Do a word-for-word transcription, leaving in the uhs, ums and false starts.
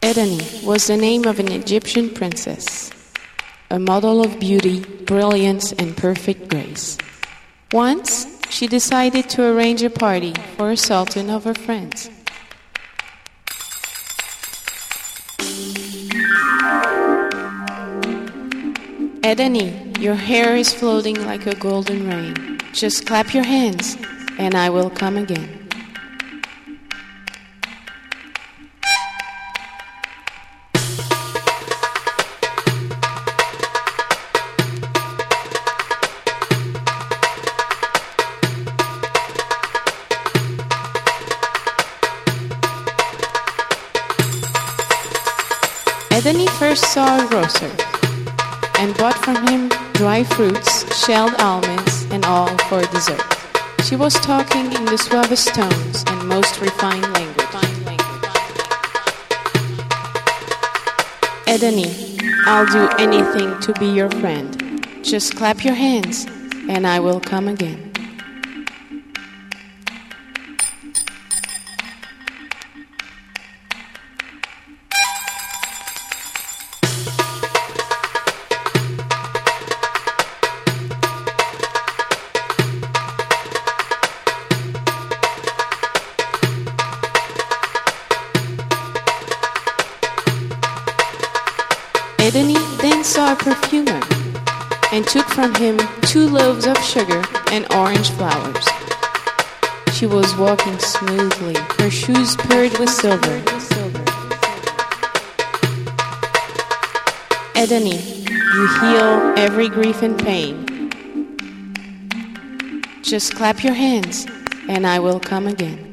Edeni was the name of an Egyptian princess, a model of beauty, brilliance, and perfect grace. Once, she decided to arrange a party for a sultan of her friends. Edeni, your hair is floating like a golden rain. Just clap your hands, and I will come again. Edeni first saw a grocer and bought from him dry fruits, shelled almonds, and all for dessert. She was talking in the suavest tones and most refined language. Edeni, I'll do anything to be your friend. Just clap your hands, and I will come again. Edeni then saw a perfumer and took from him two loaves of sugar and orange flowers. She was walking smoothly, her shoes purred with silver. Edeni, you heal every grief and pain. Just clap your hands, and I will come again.